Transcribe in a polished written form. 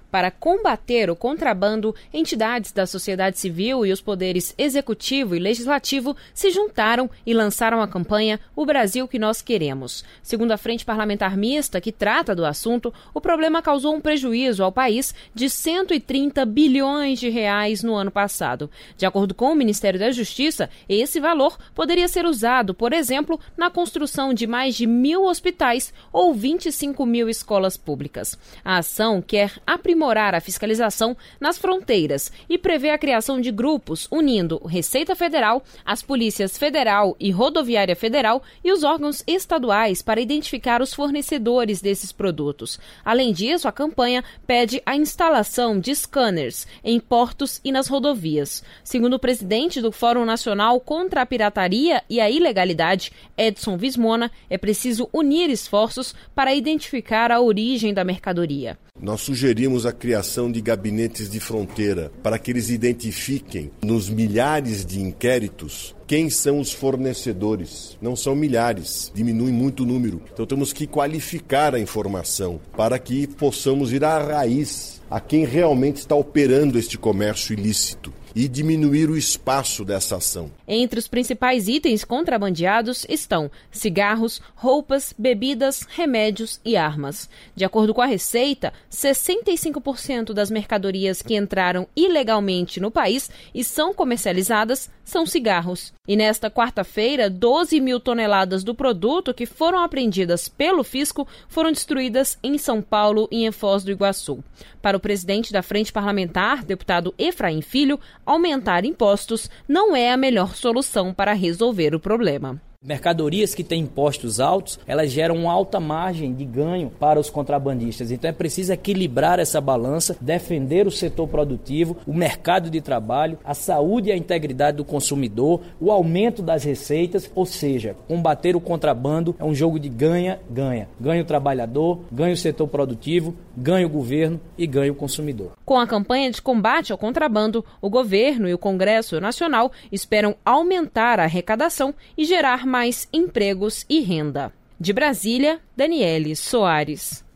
Para combater o contrabando, entidades da sociedade civil e os poderes executivo e legislativo se juntaram e lançaram a campanha O Brasil que Nós Queremos. Segundo a Frente Parlamentar Mista, que trata do assunto, o problema causou um prejuízo ao país de 130 bilhões de reais no ano passado. De acordo com o Ministério da Justiça, esse valor poderia ser usado, por exemplo, na construção de mais de 1.000 hospitais ou 25 mil escolas públicas. A ação quer aprimorar a fiscalização nas fronteiras e prevê a criação de grupos unindo Receita Federal, as polícias federal e rodoviária federal e os órgãos estaduais para identificar os fornecedores desses produtos. Além disso, a campanha pede a instalação de scanners em portos e nas rodovias. Segundo o presidente do Fórum Nacional contra a Pirataria e a Ilegalidade, Edson Vismona, é preciso unir esforços para identificar a origem da mercadoria. Nós sugerimos a criação de gabinetes de fronteira para que eles identifiquem nos milhares de inquéritos quem são os fornecedores. Não são milhares, diminui muito o número. Então temos que qualificar a informação para que possamos ir à raiz, a quem realmente está operando este comércio ilícito e diminuir o espaço dessa ação. Entre os principais itens contrabandeados estão cigarros, roupas, bebidas, remédios e armas. De acordo com a Receita, 65% das mercadorias que entraram ilegalmente no país e são comercializadas são cigarros. E nesta quarta-feira, 12 mil toneladas do produto que foram apreendidas pelo fisco foram destruídas em São Paulo e em Foz do Iguaçu. Para o presidente da Frente Parlamentar, deputado Efraim Filho, aumentar impostos não é a melhor solução para resolver o problema. Mercadorias que têm impostos altos, elas geram uma alta margem de ganho para os contrabandistas. Então é preciso equilibrar essa balança, defender o setor produtivo, o mercado de trabalho, a saúde e a integridade do consumidor, o aumento das receitas, ou seja, combater o contrabando é um jogo de ganha-ganha. Ganha o trabalhador, ganha o setor produtivo, ganha o governo e ganha o consumidor. Com a campanha de combate ao contrabando, o governo e o Congresso Nacional esperam aumentar a arrecadação e gerar mais empregos e renda. De Brasília, Daniele Soares.